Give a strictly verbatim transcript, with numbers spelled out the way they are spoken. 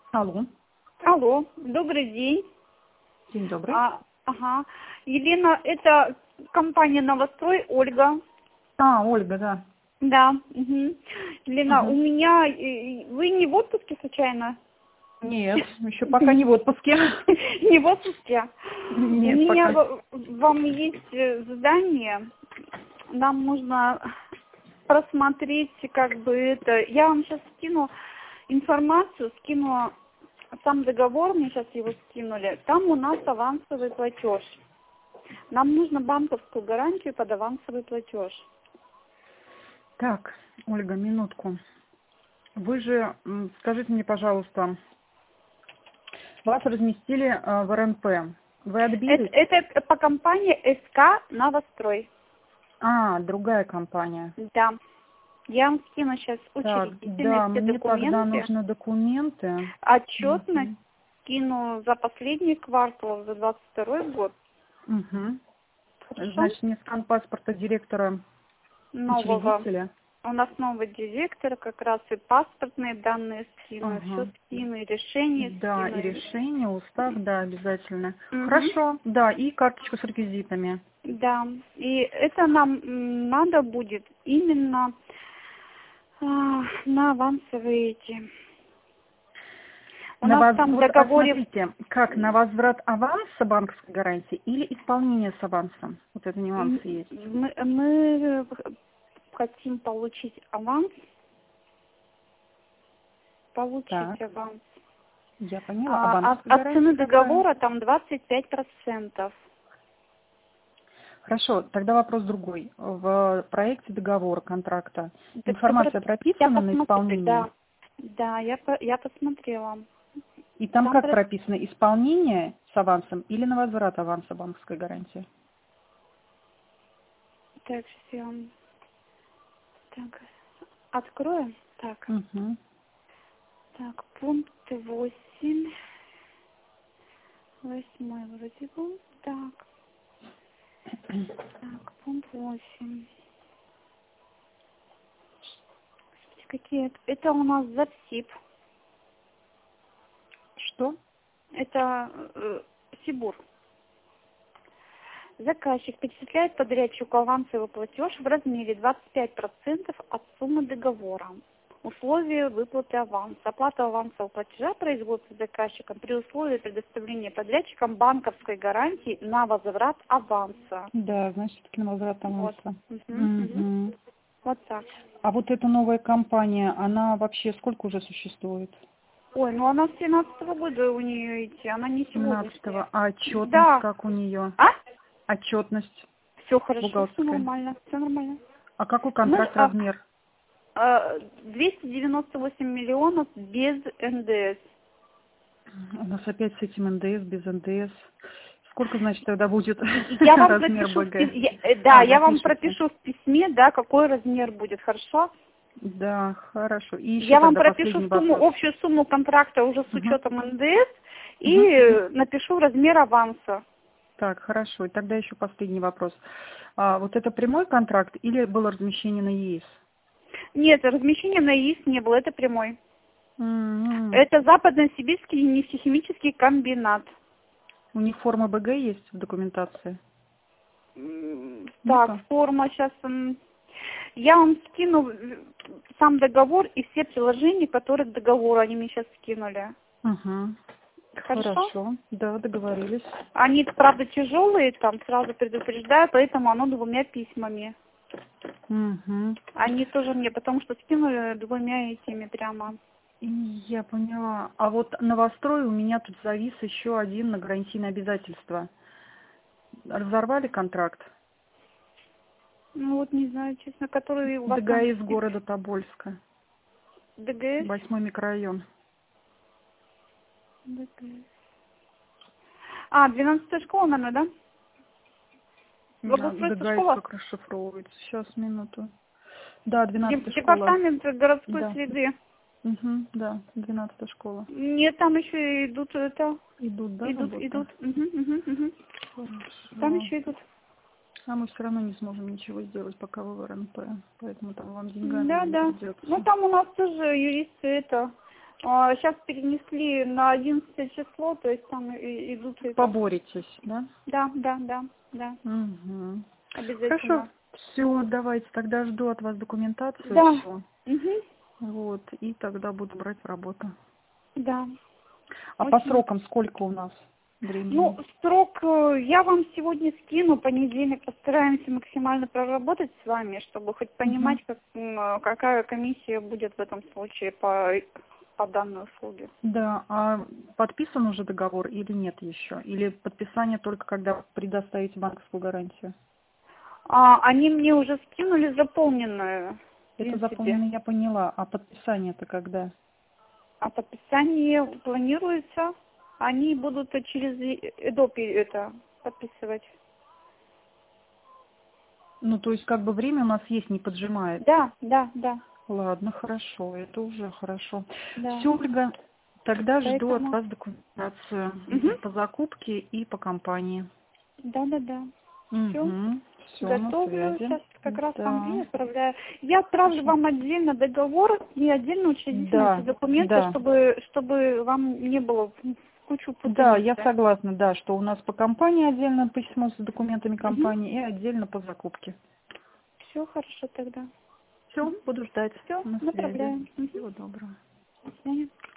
Алло. Алло, добрый день. День добрый. А, ага. Елена, это компания «Новострой», Ольга. А, Ольга, да. Да. Угу. Елена, Угу. у меня... э, Вы не в отпуске случайно? Нет, еще пока не в отпуске. Не в отпуске? У Нет, меня пока. в- вам есть э, задание. Нам нужно просмотреть, как бы это... Я вам сейчас скину информацию, скину сам договор, мне сейчас его скинули. Там у нас авансовый платеж. Нам нужно банковскую гарантию под авансовый платеж. Так, Ольга, минутку. Вы же, м, скажите мне, пожалуйста, вас разместили э, в эр эн пэ. Вы Это, отбились? это по компании эс ка «Новострой». А, другая компания. Да. Я вам скину сейчас Так, учредительные да, все мне тогда документы. нужны документы. Отчетность Угу. скину за последний квартал, за двадцать второй год. Угу. Хорошо? Значит, мне скан паспорта директора Нового. учредителя. У нас новый директор, как раз и паспортные данные скину, все Ага. скину, и решение Да, и скину. решение, устав, да, обязательно. Угу. Хорошо, да, и карточку с реквизитами. Да, и это нам м, надо будет именно а, на авансовые эти. У На нас вас, там в вот, а договоре смотрите, как, на возврат аванса банковской гарантии или исполнение с авансом? Вот это нюансы м, есть. мы, мы хотим получить аванс, получить Так, аванс. я поняла. А А, от, банковская от цены гарантия какая? договора там двадцать пять процентов. Хорошо, тогда вопрос другой. В проекте договора, контракта Так, так, информация я прописана на посмотрю, исполнение? да. Да, я, по- я посмотрела. И там Там как про- прописано, исполнение с авансом или на возврат аванса банковской гарантии? так, сейчас я вам так, открою. Так, Угу. так, пункт восемь. Восьмой вроде был. Так, так, пункт восемь. Какие это? Это у нас ЗАПСИП. Что? Это э, Сибур. Заказчик перечисляет подрядчику авансовый платеж в размере двадцать пять процентов от суммы договора. Условия выплаты аванса. Оплата авансового платежа производится заказчиком при условии предоставления подрядчикам банковской гарантии на возврат аванса. Да, значит, все-таки на возврат Вот. аванса. Мгм, мгм. Угу. Вот так. А вот эта новая компания, она вообще сколько уже существует? Ой, ну она с семнадцатого года у нее идти, она не сегодняшняя. семнадцатого. А отчетность Да. как у нее? А? Отчетность Все хорошо, все бухгалтерская. нормально, все нормально. А какой Мы контракт, а, размер? а, двести девяносто восемь миллионов без эн дэ эс. У нас опять с этим эн дэ эс, без эн дэ эс. Сколько, значит, тогда будет Я вам размер пропишу, в бэ гэ? пи- я- э, да, А, я вам напишите. пропишу в письме, да, какой размер будет, хорошо? Да, хорошо. И еще Я вам тогда пропишу последний сумму, вопрос. общую сумму контракта уже с Угу. учетом эн дэ эс и Угу, угу. э, напишу размер аванса. Так, хорошо. И тогда еще последний вопрос. А, вот это прямой контракт или было размещение на е и эс? Нет, размещения на ИИС не было, это прямой. М-м. Это Западно-Сибирский нефтехимический комбинат. У них форма бэ гэ есть в документации? М, Так, Нету? форма сейчас... Я вам скину э, сам договор и все приложения, которые к договору они мне сейчас скинули. Угу. Хорошо? Хорошо. Да, договорились. Они, правда, тяжелые, там сразу предупреждаю, поэтому оно двумя письмами. Угу. Они тоже мне, потому что скинули двумя этими прямо. Я поняла. А вот новострой у меня тут завис еще один на гарантийное обязательство. Разорвали контракт? Ну вот не знаю, честно, который у вас дэ гэ там эс висит. города Тобольска. дэ гэ эс? Восьмой микрорайон. дэ гэ эс. А, двенадцатая школа, наверное, да? А, Благоустройство дэ гэ эс школа? как расшифровывается? Сейчас, минуту. Да, Деп- двенадцатая школа. Департамент городской Да. среды. Угу, да, двенадцатая школа. Нет, там еще идут это, Идут, да, идут, работы? идут. Мгм, мгм, мгм. Там Хорошо. еще идут. А мы все равно не сможем ничего сделать, пока вы в эр эн пэ. Поэтому там вам деньгами Да, не да. Ну придется. там у нас тоже юристы это Сейчас перенесли на одиннадцатое число, то есть там и- идут... это- Поборетесь, да? Да, да, да, да, Угу. обязательно. Хорошо. Все, давайте тогда жду от вас документацию. Да. Всё. Мгм. Вот, и тогда буду брать в работу. Да. А по Очень. срокам сколько у нас времени? Ну, срок э, я вам сегодня скину, понедельник постараемся максимально проработать с вами, чтобы хоть понимать, как, м, э, какая комиссия будет в этом случае по, по данной услуге. Да, а подписан уже договор или нет еще? Или подписание только когда предоставите банковскую гарантию? А, они мне уже скинули заполненную, в Это принципе. заполнено, я поняла. А подписание-то когда? А подписание планируется. Они будут через Adobe это подписывать. Ну, то есть как бы время у нас есть, не поджимает. Да, да, да, Ладно, хорошо, это уже хорошо. да. Все, Ольга, тогда жду от Поэтому, вас документацию Мгм. по закупке и по компании. да, да, да. Все. Угу, все на Готовлю, связи. сейчас как раз вам и Да, отправляю. Я отправлю хорошо. вам отдельно договор и отдельно учредительные эти Да, документы, да. чтобы, чтобы вам не было кучу Да, я путаницы. согласна, да, что у нас по компании отдельно письмо с документами Угу. компании и отдельно по закупке. Все хорошо тогда. Все, буду ждать. Все, На связи. направляю. Угу. Всего доброго. До свидания.